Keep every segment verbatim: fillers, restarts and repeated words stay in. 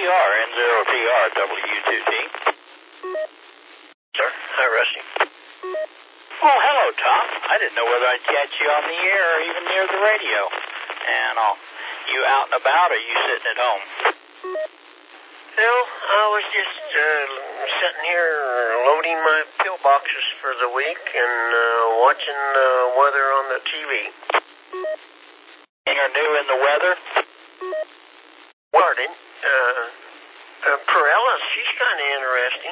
R, N zero T R, W two T. Sir, hi, Rusty. Oh, hello, Tom. I didn't know whether I'd catch you on the air or even near the radio. And uh, you out and about, or are you sitting at home? No, I was just uh, sitting here loading my pillboxes for the week and uh, watching the weather on the T V. And you're new in the weather? Pardon? Uh, uh, Perella, she's kind of interesting.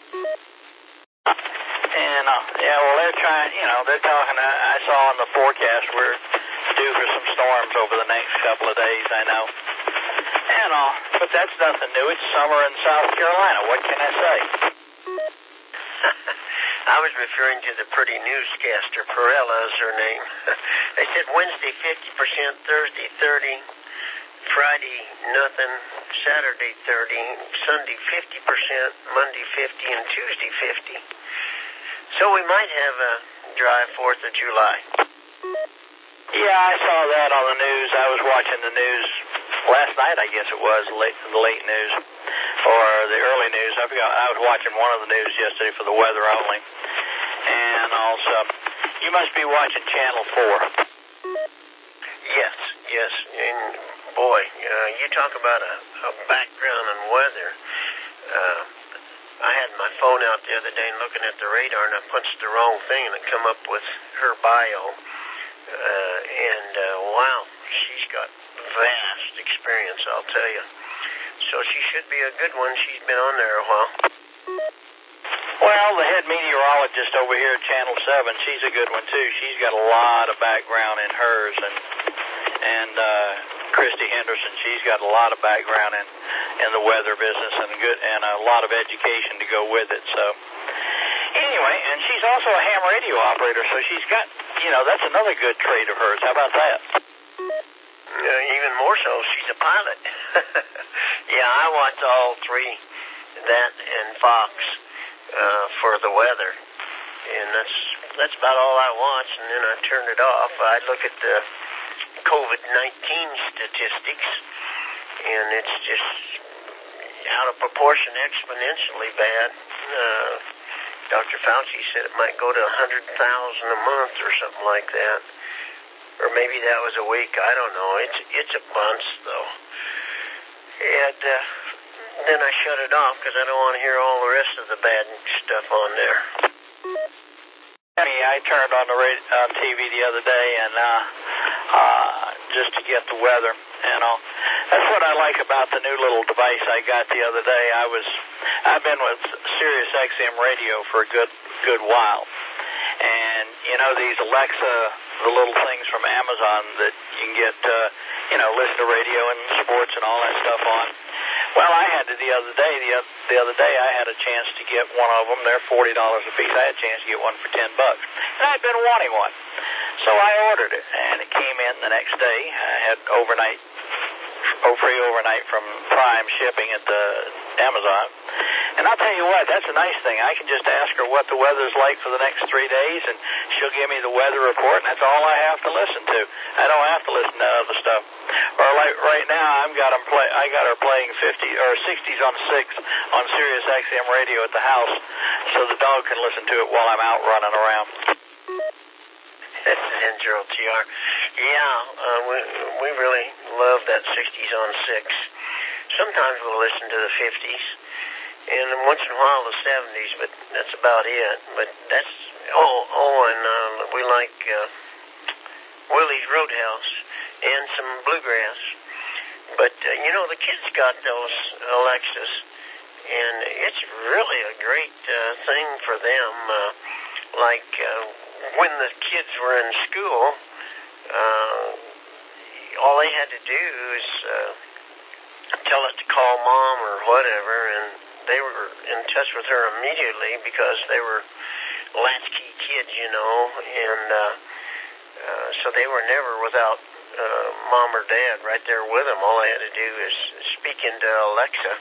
And, uh, yeah, well, they're trying, you know, they're talking, uh, I saw in the forecast we're due for some storms over the next couple of days, I know. And, uh, but that's nothing new. It's summer in South Carolina. What can I say? I was referring to the pretty newscaster. Perella is her name. They said Wednesday fifty percent, Thursday thirty, Friday nothing, Saturday thirty, Sunday fifty percent, Monday fifty, and Tuesday fifty. So we might have a dry fourth of July. Yeah, I saw that on the news. I was watching the news last night, I guess it was, late, the late news, or the early news. I forgot. I was watching one of the news yesterday for the weather only. And also, you must be watching Channel four. Yes, yes. And boy, uh, you talk about a, a background on weather. Uh, I had my phone out the other day and looking at the radar, and I punched the wrong thing, and it come up with her bio. Uh, and uh, wow, she's got vast experience, I'll tell you. So she should be a good one. She's been on there a while. Well, the head meteorologist over here at Channel seven, she's a good one, too. She's got a lot of background in hers. And and uh, Christy Henderson, she's got a lot of background in, in the weather business and good and a lot of education to go with it. So anyway, and she's also a ham radio operator, so she's got, you know, that's another good trait of hers. How about that? Uh, even more so, she's a pilot. Yeah, I watch all three, that and Fox, uh, for the weather. And that's that's about all I watch, and then I turn it off. I look at the COVID nineteen statistics, and it's just out of proportion, exponentially bad. Uh, Doctor Fauci said it might go to one hundred thousand a month or something like that. Or maybe that was a week. I don't know. It's it's a bunch, though. And uh, then I shut it off because I don't want to hear all the rest of the bad stuff on there. I mean, I turned on the radio, uh, T V the other day, and uh, uh, just to get the weather. And uh, that's what I like about the new little device I got the other day. I was, I've been with Sirius X M radio for a good good while, and you know these Alexa, the little things from Amazon that you can get, uh, you know, listen to radio and sports and all that stuff on. Well, I had to the other day. The, the other day, I had a chance to get one of them. They're forty dollars a piece. I had a chance to get one for ten bucks, and I'd been wanting one, so I ordered it, and it came in the next day. I had overnight, oh, free overnight from Prime shipping at the Amazon. And I'll tell you what, that's a nice thing. I can just ask her what the weather's like for the next three days, and she'll give me the weather report, and that's all I have to listen to. I don't have to listen to other stuff. Or like right now, I've got 'em play. I got her playing fifty or sixties on six on Sirius X M radio at the house, so the dog can listen to it while I'm out running around. That's N zero T R. Yeah, uh, we we really love that sixties on six. Sometimes we'll listen to the fifties. And once in a while the seventies, but that's about it. But that's, oh, oh, and uh, we like uh, Willie's Roadhouse and some bluegrass. But, uh, you know, the kids got those Alexas, and it's really a great uh, thing for them. Uh, like uh, when the kids were in school, uh, all they had to do is uh, tell it to call mom or whatever, and they were in touch with her immediately because they were latchkey kids, you know, and uh, uh, so they were never without uh, mom or dad right there with them. All they had to do is speak into Alexa.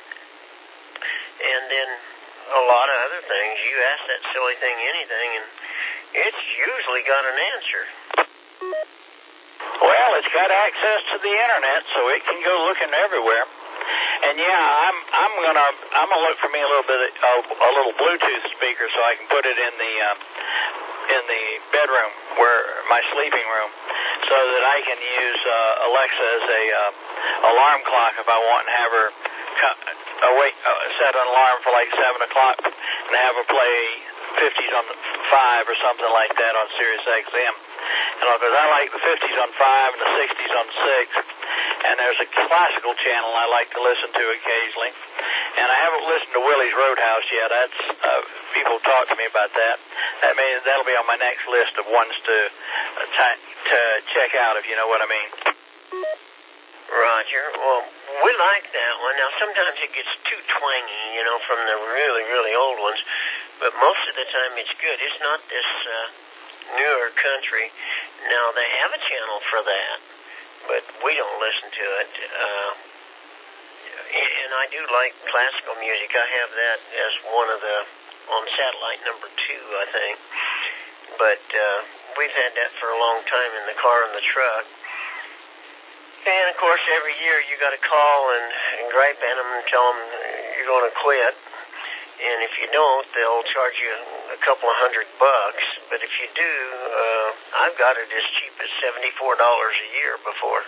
And then a lot of other things. You ask that silly thing anything, and it's usually got an answer. Well, it's got access to the internet, so it can go looking everywhere. And yeah, I'm I'm gonna I'm gonna look for me a little bit of, uh, a little Bluetooth speaker so I can put it in the uh, in the bedroom where my sleeping room, so that I can use uh, Alexa as a uh, alarm clock if I want, and have her co- awake, uh, set an alarm for like seven o'clock, and have her play fifties on five or something like that on Sirius X M. You know, because I like the fifties on five and the sixties on six. And there's a classical channel I like to listen to occasionally. And I haven't listened to Willie's Roadhouse yet. That's uh, people talk to me about that. That may that'll be on my next list of ones to uh, t- to check out, if you know what I mean. Roger. Well, we like that one. Now, sometimes it gets too twangy, you know, from the really, really old ones. But most of the time it's good. It's not this uh, newer country. Now, they have a channel for that, but we don't listen to it. Uh, and I do like classical music. I have that as one of the, on satellite number two, I think. But uh, we've had that for a long time in the car and the truck. And, of course, every year you got to call and, and gripe at them and tell them you're going to quit. And if you don't, they'll charge you a couple of hundred bucks. But if you do, uh, I've got it as cheap as seventy-four dollars a year before.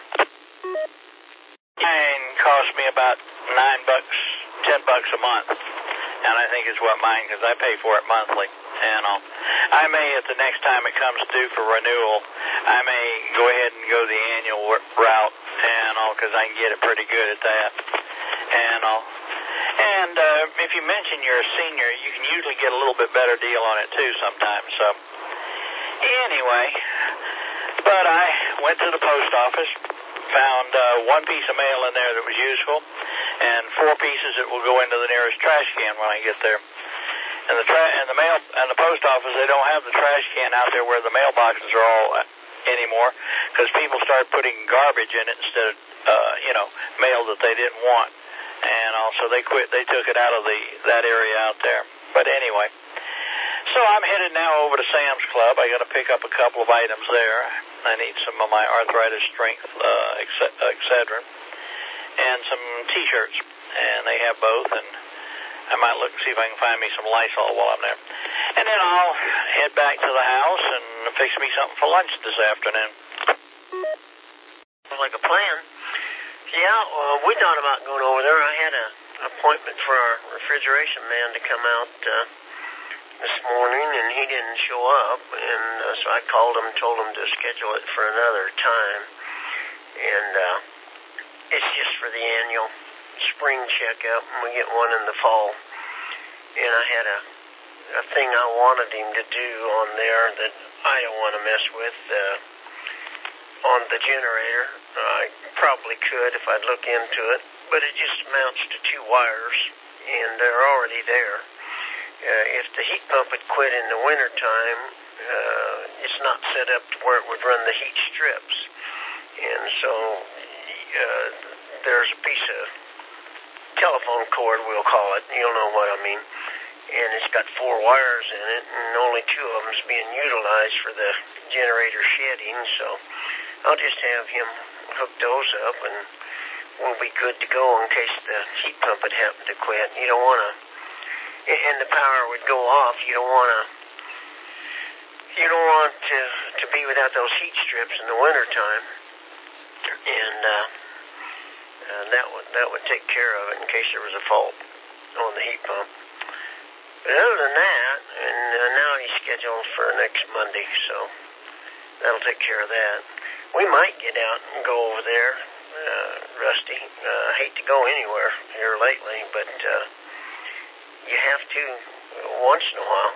Mine cost me about nine bucks, ten bucks a month. And I think it's what mine, because I pay for it monthly. And uh, I may, at the next time it comes due for renewal, I may go ahead and go the annual route, and all, because I can get it pretty good at that. And all. And uh, if you mention you're a senior, you can usually get a little bit better deal on it too sometimes. So anyway, but I went to the post office, found uh, one piece of mail in there that was useful, and four pieces that will go into the nearest trash can when I get there. And the tra- and the mail and the post office, they don't have the trash can out there where the mailboxes are all anymore, because people started putting garbage in it instead of uh, you know mail that they didn't want. And also they quit, they took it out of the that area out there. But anyway, so I'm headed now over to Sam's Club. I got to pick up a couple of items there. I need some of my arthritis strength, uh, et cetera, and some T-shirts. And they have both, and I might look and see if I can find me some Lysol while I'm there. And then I'll head back to the house and fix me something for lunch this afternoon. Sounds like a plan. Yeah, well, we thought about going over there. I had a, an appointment for our refrigeration man to come out uh, this morning, and he didn't show up. And uh, so I called him and told him to schedule it for another time. And uh, it's just for the annual spring checkup, and we get one in the fall. And I had a, a thing I wanted him to do on there that I don't want to mess with. Uh, on the generator. I probably could if I'd look into it, but it just amounts to two wires, and they're already there. Uh, if the heat pump had quit in the wintertime, uh, it's not set up to where it would run the heat strips. And so uh, there's a piece of telephone cord, we'll call it, you'll know what I mean, and it's got four wires in it, and only two of them's being utilized for the generator shedding, so I'll just have him hook those up, and we'll be good to go in case the heat pump had happened to quit. You don't want to, and the power would go off. You don't want to, you don't want to to be without those heat strips in the wintertime, and uh, uh, that would that would take care of it in case there was a fault on the heat pump. But other than that, and uh, now he's scheduled for next Monday, so that'll take care of that. We might get out and go over there, uh, Rusty. Uh, I hate to go anywhere here lately, but uh, you have to once in a while.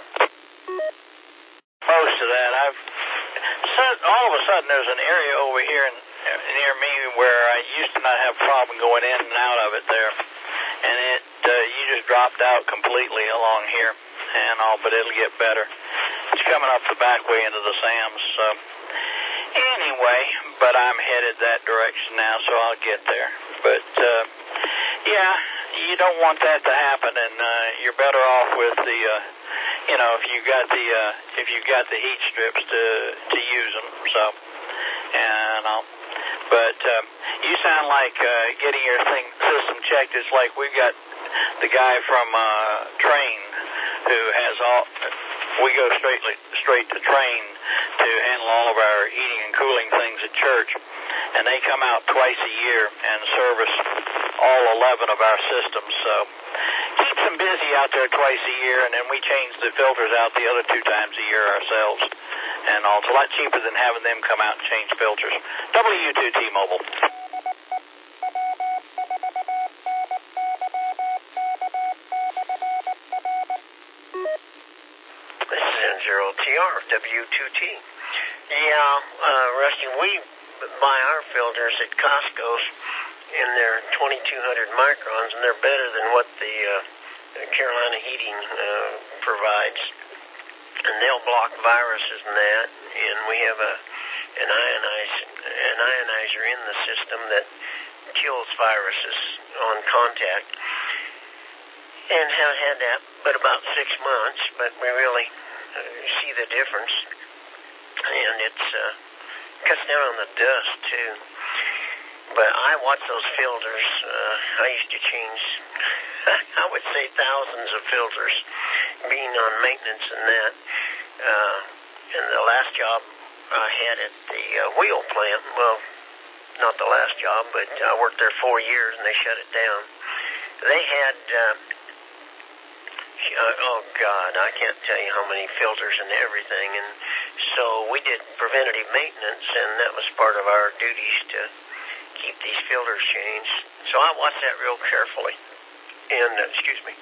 Most of that, I've all of a sudden there's an area over here in, near me where I used to not have a problem going in and out of it there, and it uh, you just dropped out completely along here, and all, but it'll get better. It's coming up the back way into the Sam's. So. Anyway, but I'm headed that direction now, so I'll get there. But, uh, yeah, you don't want that to happen, and uh, you're better off with the, uh, you know, if you got the uh, if you got the heat strips to to use them. So, and I'll, but uh, you sound like uh, getting your thing system checked is like we got the guy from uh, Train who has all. We go straight straight to Train to handle all of our heating and cooling things at church, and they come out twice a year and service all eleven of our systems. So keeps them busy out there twice a year, and then we change the filters out the other two times a year ourselves. And all. It's a lot cheaper than having them come out and change filters. W two T-Mobile. This is N zero T R, W two T. Yeah, uh, Rusty, we buy our filters at Costco's, and they're twenty-two hundred microns, and they're better than what the uh, Carolina Heating uh, provides. And they'll block viruses and that, and we have a an, ionize, an ionizer in the system that kills viruses on contact. And haven't had that but about six months, but we really uh, see the difference. And it's uh, cuts down on the dust, too. But I watch those filters. Uh, I used to change, I would say, thousands of filters, being on maintenance and that. Uh, and the last job I had at the uh, wheel plant, well, not the last job, but I worked there four years and they shut it down. They had, uh, oh God, I can't tell you how many filters and everything. And so we did preventative maintenance, and that was part of our duties to keep these filters changed. So I watch that real carefully. And, uh, excuse me.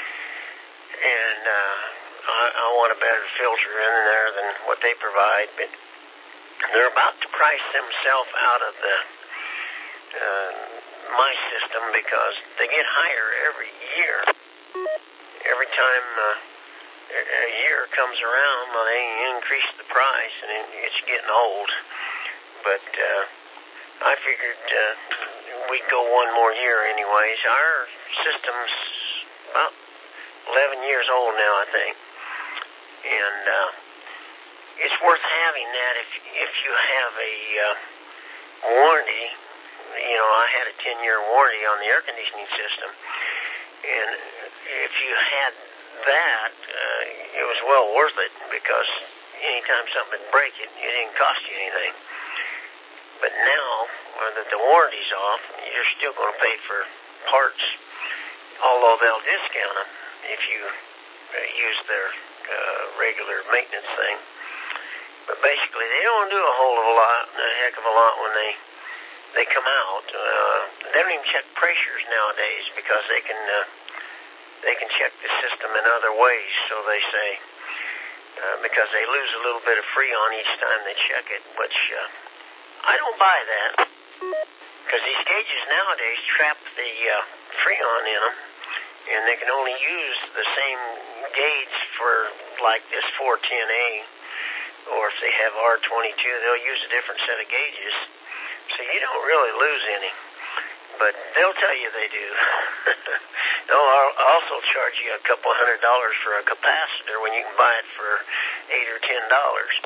And uh, I, I want a better filter in there than what they provide. But they're about to price themselves out of the uh, my system because they get higher every year. Every time uh, a year comes around, well, they increase the price, and it, it's getting old. But uh, I figured uh, we'd go one more year anyways. Our system's about eleven years old now, I think. And uh, it's worth having that if if you have a uh, warranty. You know, I had a ten-year warranty on the air conditioning system. And if you had that, uh, it was well worth it because anytime something would break, it, it didn't cost you anything. But now uh, that the warranty's off, you're still going to pay for parts, although they'll discount them if you uh, use their uh, regular maintenance thing. But basically, they don't do a whole of a lot, a heck of a lot when they they come out. Uh, they don't even check pressures nowadays because they can uh, they can check the system in other ways. So they say uh, because they lose a little bit of freon each time they check it, which uh, I don't buy that because these gauges nowadays trap the uh, freon in them, and they can only use the same gauge for like this four ten A, or if they have R twenty-two, they'll use a different set of gauges. So you don't really lose any, but they'll tell you they do. They'll also charge you a couple hundred dollars for a capacitor when you can buy it for eight or ten dollars.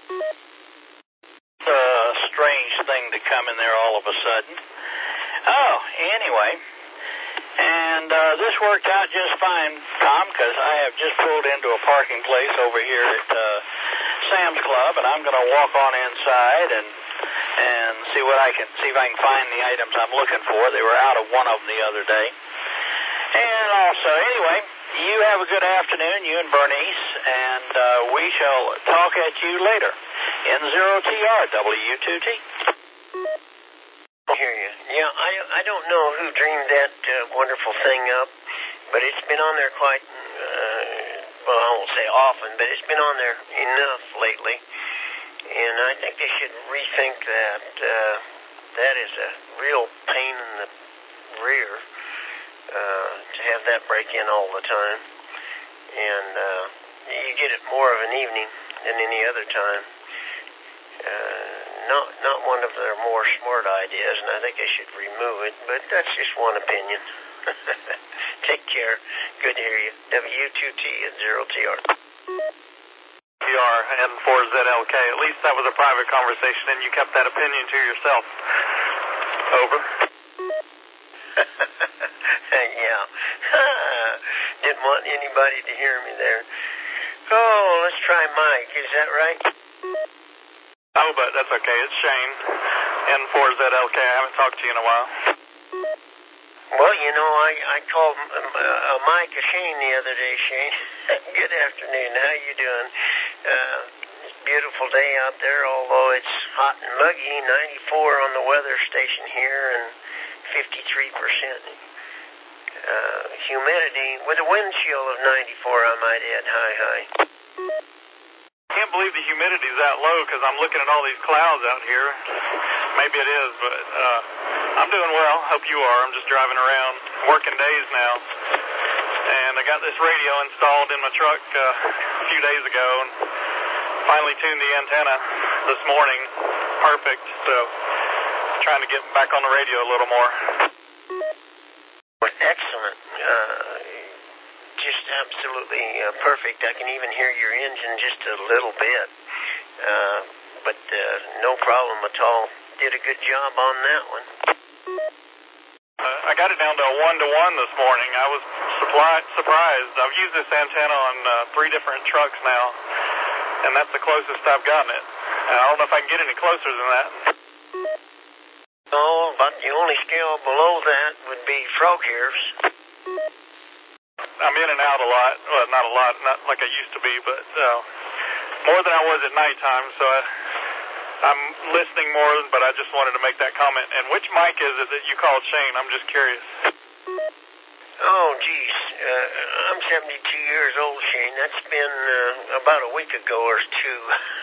It's a strange thing to come in there all of a sudden. Oh, anyway, and uh, this worked out just fine, Tom, because I have just pulled into a parking place over here at uh, Sam's Club, and I'm going to walk on inside and and see what I can see if I can find the items I'm looking for. They were out of one of them the other day. And also, anyway, you have a good afternoon, you and Bernice, and uh, we shall talk at you later. N zero T R, W two T. I hear you. Yeah, I, I don't know who dreamed that uh, wonderful thing up, but it's been on there quite, uh, well, I won't say often, but it's been on there enough lately. And I think they should rethink that. Uh, that is a real pain in the rear uh, to have that break in all the time. And uh, you get it more of an evening than any other time. Uh, not not one of their more smart ideas, and I think they should remove it, but that's just one opinion. Take care. Good to hear you. W two T and zero T R. T R and four Z L K. At least that was a private conversation, and you kept that opinion to yourself. Over. Yeah. Didn't want anybody to hear me there. Oh, let's try Mike. Is that right? Oh, but that's okay. It's Shane. N four Z L K. I haven't talked to you in a while. Well, you know, I, I called uh, uh, Mike a Shane the other day, Shane. Good afternoon. How you doing? Uh, it's a beautiful day out there, although it's hot and muggy. ninety-four on the weather station here and fifty-three percent uh, humidity with a wind chill of ninety-four, I might add. Hi, hi. I can't believe the humidity's that low because I'm looking at all these clouds out here. Maybe it is, but uh, I'm doing well. Hope you are. I'm just driving around, working days now. And I got this radio installed in my truck uh, a few days ago and finally tuned the antenna this morning. Perfect. So trying to get back on the radio a little more. Excellent. Uh, just absolutely uh, perfect. I can even hear your engine just a little bit. Uh, but uh, no problem at all. Did a good job on that one. Uh, I got it down to a one-to-one this morning. I was suppli- surprised. I've used this antenna on uh, three different trucks now, and that's the closest I've gotten it. And I don't know if I can get any closer than that. Oh, but the only scale below that would be frog hairs. I'm in and out a lot. Well, not a lot, not like I used to be, but uh, more than I was at nighttime, so I... I'm listening more, but I just wanted to make that comment. And which mic is it that you called Shane? I'm just curious. Oh, geez. Uh, I'm seventy-two years old, Shane. That's been uh, about a week ago or two.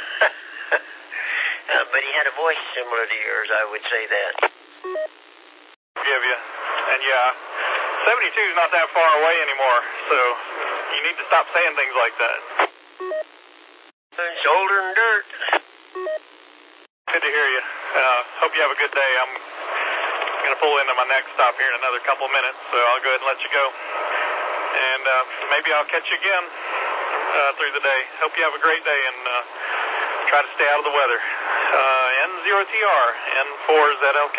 uh, but he had a voice similar to yours, I would say that. Forgive you. And yeah, seventy-two is not that far away anymore, so you need to stop saying things like that. It's older than dirt. Good to hear you. Uh, hope you have a good day. I'm going to pull into my next stop here in another couple of minutes, so I'll go ahead and let you go. And uh, maybe I'll catch you again uh, through the day. Hope you have a great day and uh, try to stay out of the weather. Uh, N zero T R, N four Z L K.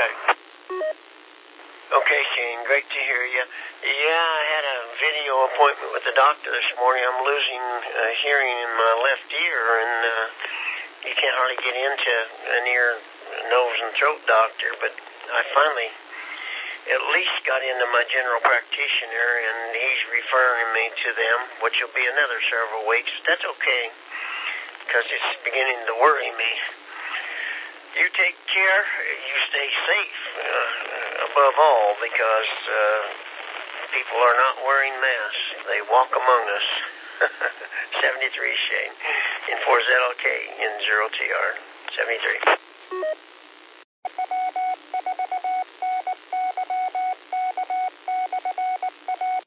Okay, Shane, great to hear you. Yeah, I had a video appointment with the doctor this morning. I'm losing uh, hearing in my left ear, and uh, you can't hardly get into an ear, nose, and throat doctor, but I finally at least got into my general practitioner, and he's referring me to them, which will be another several weeks. That's okay, because it's beginning to worry me. You take care, you stay safe, uh, above all, because uh, people are not wearing masks. They walk among us. seventy-three Shane, in four Z L K, in zero T R, seventy-three.